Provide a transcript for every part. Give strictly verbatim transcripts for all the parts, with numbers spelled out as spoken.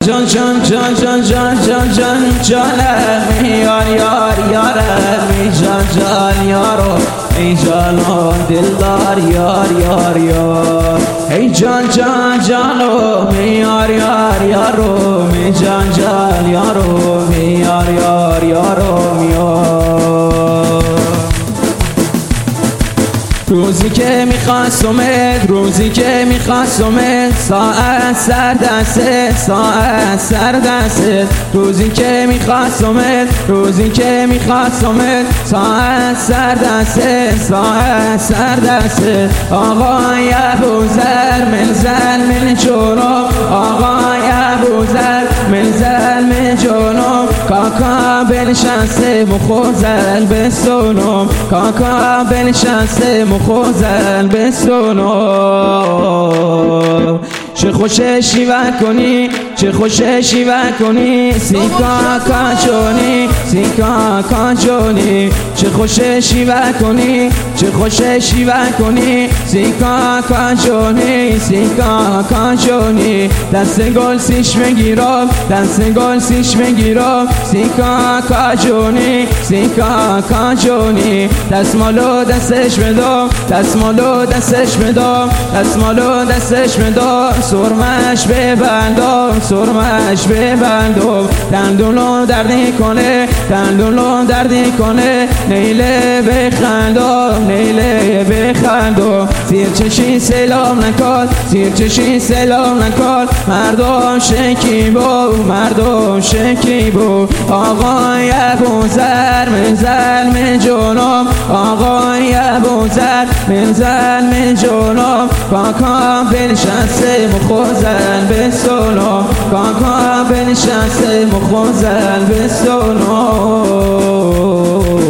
جان جان جان جان جان جان جان جانم یار یار یارم جان جان یارو ای جانو دلدار یار یار یار ای جان جان جانو یار یار یارو می جان جان یارو می یار یار یارو یار روزی که میخواستمت روزی که میخواستمت ساعت سر دستت ساعت سر دستت روزی که میخواستمت روزی که میخواستمت ساعت سر دستت ساعت سر دستت آقای ابوذر من زن من جنوب آقای ابوذر من زن من جنوب کاکا بنشسته مخوزن به سونم کاکا بنشسته مخوزن به سونم چه خوشه شیوه کنی چه خوشه شیوه کنی سیکا کاجونی سیکا کاجونی چه خوشه شیوه کنی چه خوشه شیوه کنی سیکا کاجونی سیکا کاجونی دست گل سیش بگیرم دست گل سیش بگیرم سیکا کاجونی سیکا کاجونی دستمالو دستش بدم دستمالو دستش بدم دستمالو دستش بدم سرمش ببندم سرمش ببندم دندونو دردی کنه دندونو دردی کنه نیله بخندم نیله بخندم زیر چشی سلام نکن زیر چشی سلام نکن مردم شکیبو مردم شکیبو آقای ابوذر من زن من جنوب آقای ابوذر من زن من جنوب کاکا بنشسته مخوزن به سونم کاکا بنشسته مخوزن به سونم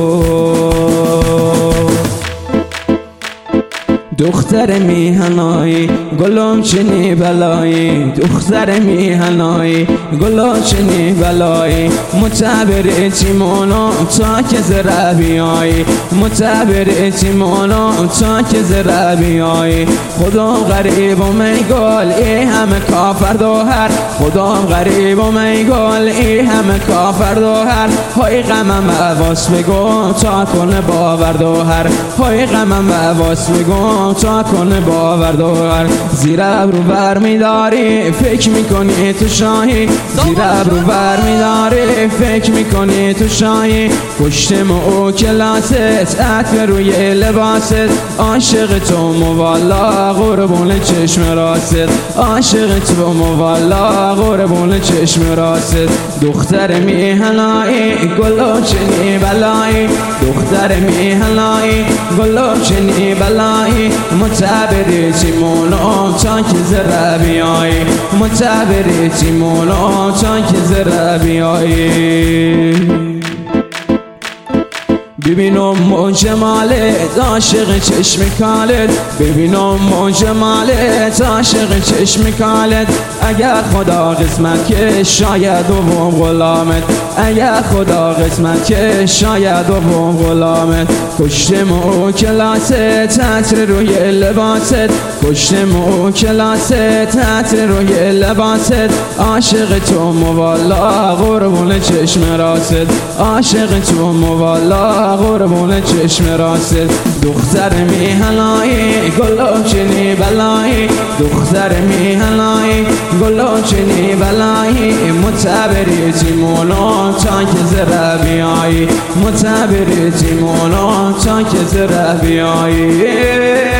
دختر میهنایی گلم چنی بلایی دختر میهنایی گلم چنی بلایی متبر تیمونو تا که زره بیایی متبر تیمونو تا که زره بیایی خدا غریب و میگل ای همه کافر دوهر خدا غریب و میگل ای همه کافر دوهر های غمم عواس بگم تا کنه باور دوهر های غمم عواس بگم تا کنه باور دوهر زیر ابرو بر میداری فکر میکنی تو شاهی زیر ابرو بر میداری فکر میکنی تو شاهی پشتم او کلاست عطر روی لباست عاشق تو موالا قربون چشم راست عاشق تو موالا قربون چشم راست دختر میهنایی گلو چنی بلایی دختر میهنایی گلو چنی بلایی متبر تیمونو تا که زره بیایی متبر تیمونو تا که زره بیایی ببینم اون جمالت عاشق چشم کالت ببینم اون جمالت عاشق چشم کالت اگر خدا قسمت که شاید دوم غلامت اگر خدا قسمت که شاید دوم غلامت کشتم او کلاست عطر روی لباست کشتم او کلاست عطر روی لباست عاشق تو موالا قربون چشم راست عاشق تو موالا قربون چشم راست دختر میهنایی گلو چنی بلایی دختر میهنایی گلو چنی بلایی متبری تیمونو تا که زره بیایی متبری تیمونو تا که زره بیایی